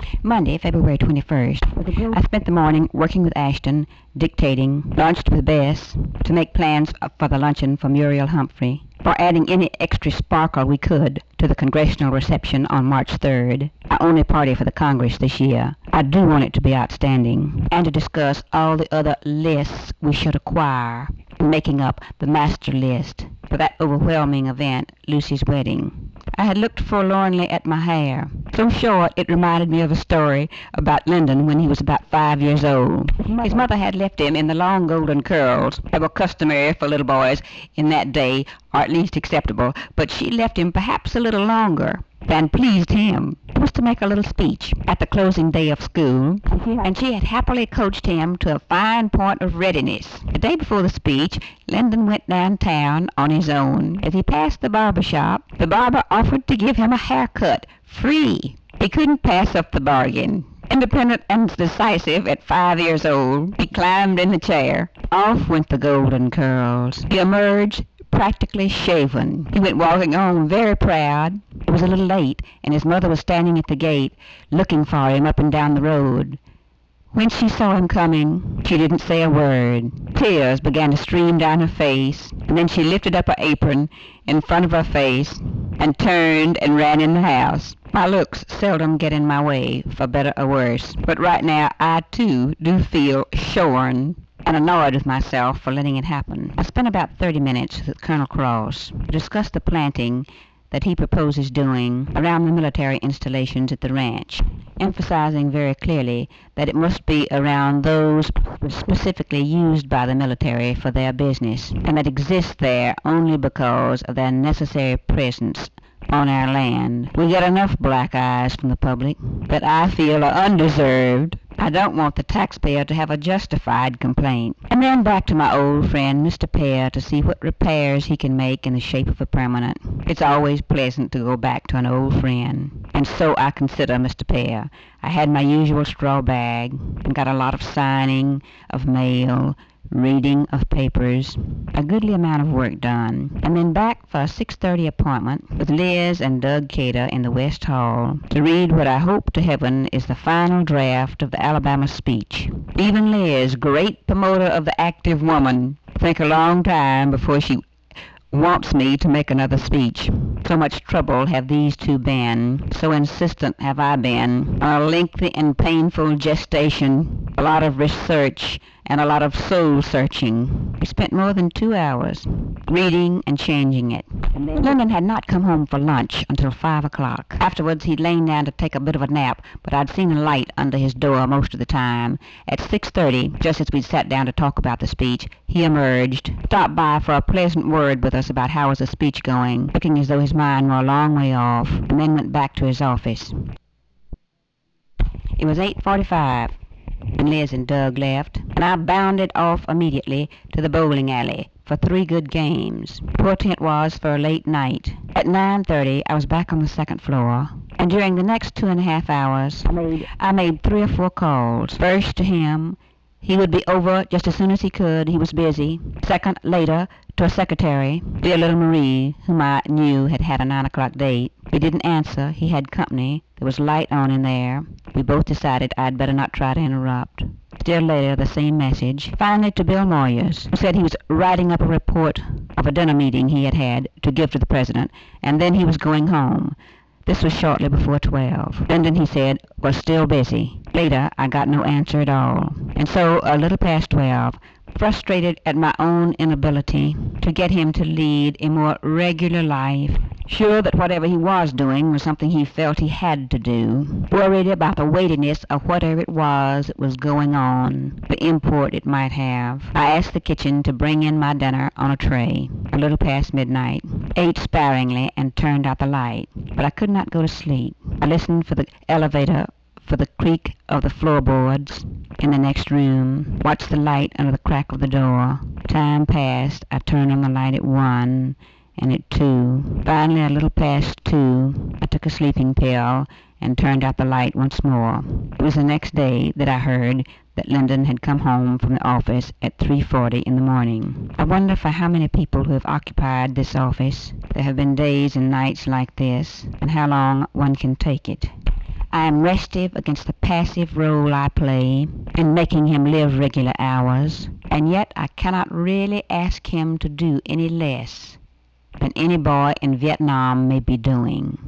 Monday, February 21st. I spent the morning working with Ashton, dictating, lunched with Bess to make plans for the luncheon for Muriel Humphrey, for adding any extra sparkle we could to the congressional reception on March 3rd, our only party for the Congress this year. I do want it to be outstanding, and to discuss all the other lists we should acquire, making up the master list for that overwhelming event, Lucy's wedding. I had looked forlornly at my hair, so short it reminded me of a story about Lyndon when he was about 5 years old. His mother had left him in the long golden curls that were customary for little boys in that day, or at least acceptable, but she left him perhaps a little longer than pleased him. It was to make a little speech at the closing day of school, and she had happily coached him to a fine point of readiness. The day before the speech, Lyndon went downtown on his own. As he passed the barber shop, the barber offered to give him a haircut, free. He couldn't pass up the bargain. Independent and decisive at 5 years old, he climbed in the chair. Off went the golden curls. He emerged practically shaven. He went walking home very proud. It was a little late, and his mother was standing at the gate, looking for him up and down the road. When she saw him coming, she didn't say a word. Tears began to stream down her face, and then she lifted up her apron in front of her face and turned and ran in the house. My looks seldom get in my way, for better or worse, but right now I, too, do feel shorn and annoyed with myself for letting it happen. I spent about 30 minutes with Colonel Cross to discuss the planting that he proposes doing around the military installations at the ranch, emphasizing very clearly that it must be around those specifically used by the military for their business, and that exist there only because of their necessary presence on our land. We get enough black eyes from the public that I feel are undeserved. I don't want the taxpayer to have a justified complaint. And then back to my old friend, Mr. Pear, to see what repairs he can make in the shape of a permanent. It's always pleasant to go back to an old friend. And so I consider Mr. Pear. I had my usual straw bag and got a lot of signing of mail, reading of papers, a goodly amount of work done, and then back for a 6:30 appointment with Liz and Doug Cater in the West Hall to read what I hope to heaven is the final draft of the Alabama speech. Even Liz, great promoter of the active woman, think a long time before she wants me to make another speech. So much trouble have these two been, so insistent have I been, on a lengthy and painful gestation, a lot of research, and a lot of soul-searching. We spent more than 2 hours reading and changing it. Lyndon had not come home for lunch until 5 o'clock. Afterwards, he'd lain down to take a bit of a nap, but I'd seen a light under his door most of the time. At 6:30, just as we'd sat down to talk about the speech, he emerged, stopped by for a pleasant word with us about how was the speech going, looking as though his mind were a long way off, and then went back to his office. It was 8:45 when Liz and Doug left, and I bounded off immediately to the bowling alley for 3 good games. Portent it was for a late night. At 9:30, I was back on the second floor, and during the next 2.5 hours, I made 3 or 4 calls. First to him. He would be over just as soon as he could. He was busy. Second, later, to a secretary, dear little Marie, whom I knew had a 9 o'clock date. He didn't answer. He had company. There was light on in there. We both decided I'd better not try to interrupt. Still later, the same message. Finally, to Bill Moyers, who said he was writing up a report of a dinner meeting he had had to give to the president, and then he was going home. This was shortly before 12. Lyndon, he said, was still busy. Later, I got no answer at all. And so, a little past 12, frustrated at my own inability to get him to lead a more regular life, sure that whatever he was doing was something he felt he had to do, worried about the weightiness of whatever it was that was going on, the import it might have, I asked the kitchen to bring in my dinner on a tray, a little past midnight, ate sparingly, and turned out the light. But I could not go to sleep. I listened for the elevator, for the creak of the floorboards in the next room, watched the light under the crack of the door. Time passed. I turned on the light at 1, and at 2. Finally, a little past 2, I took a sleeping pill and turned out the light once more. It was the next day that I heard that Lyndon had come home from the office at 3:40 in the morning. I wonder for how many people who have occupied this office there have been days and nights like this, and how long one can take it. I am restive against the passive role I play in making him live regular hours, and yet I cannot really ask him to do any less than any boy in Vietnam may be doing.